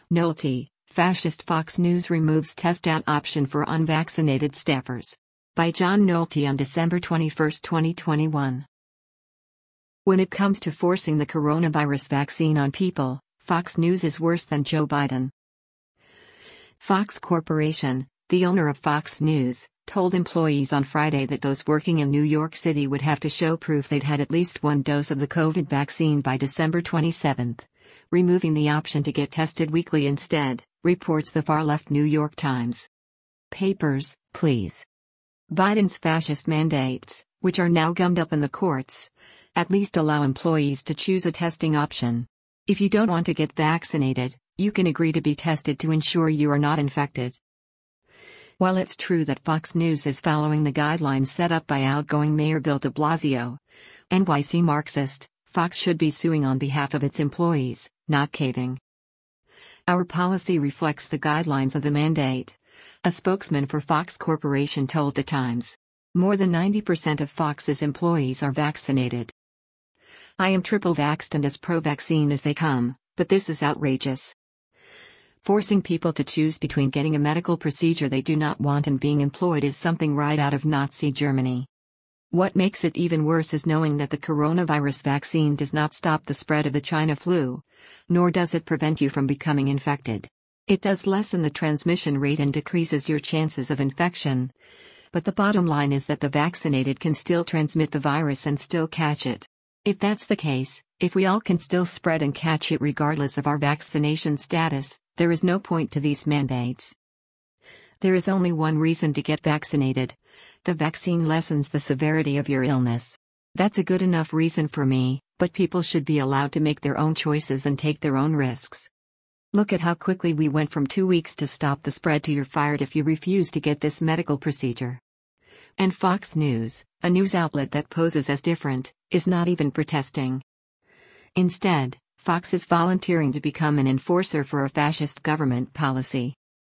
Nolte, fascist Fox News removes test-out option for unvaccinated staffers. By John Nolte on December 21, 2021. When it comes to forcing the coronavirus vaccine on people, Fox News is worse than Joe Biden. Fox Corporation, the owner of Fox News, told employees on Friday that those working in New York City would have to show proof they'd had at least one dose of the COVID vaccine by December 27, removing the option to get tested weekly instead, reports the far-left New York Times. Papers, please. Biden's fascist mandates, which are now gummed up in the courts, at least allow employees to choose a testing option. If you don't want to get vaccinated, you can agree to be tested to ensure you are not infected. While it's true that Fox News is following the guidelines set up by outgoing Mayor Bill de Blasio, NYC Marxist, Fox should be suing on behalf of its employees, not caving. Our policy reflects the guidelines of the mandate, a spokesman for Fox Corporation told The Times. More than 90% of Fox's employees are vaccinated. I am triple vaxxed and as pro-vaccine as they come, but this is outrageous. Forcing people to choose between getting a medical procedure they do not want and being employed is something right out of Nazi Germany. What makes it even worse is knowing that the coronavirus vaccine does not stop the spread of the China flu, nor does it prevent you from becoming infected. It does lessen the transmission rate and decreases your chances of infection. But the bottom line is that the vaccinated can still transmit the virus and still catch it. If that's the case, if we all can still spread and catch it regardless of our vaccination status, there is no point to these mandates. There is only one reason to get vaccinated. The vaccine lessens the severity of your illness. That's a good enough reason for me, but people should be allowed to make their own choices and take their own risks. Look at how quickly we went from 2 weeks to stop the spread to you're fired if you refuse to get this medical procedure. And Fox News, a news outlet that poses as different, is not even protesting. Instead, Fox is volunteering to become an enforcer for a fascist government policy.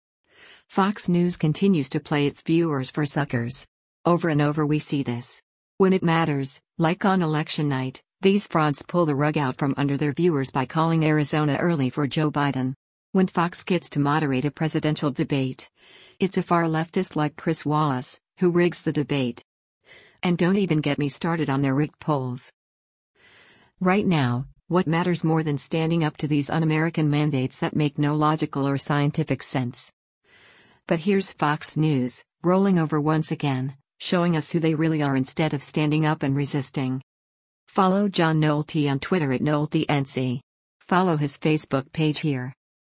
Fox News continues to play its viewers for suckers. Over and over we see this. When it matters, like on election night, these frauds pull the rug out from under their viewers by calling Arizona early for Joe Biden. When Fox gets to moderate a presidential debate, it's a far leftist like Chris Wallace, who rigs the debate. And don't even get me started on their rigged polls. Right now, what matters more than standing up to these un-American mandates that make no logical or scientific sense? But here's Fox News, rolling over once again, showing us who they really are instead of standing up and resisting. Follow John Nolte on Twitter at NolteNC. Follow his Facebook page here.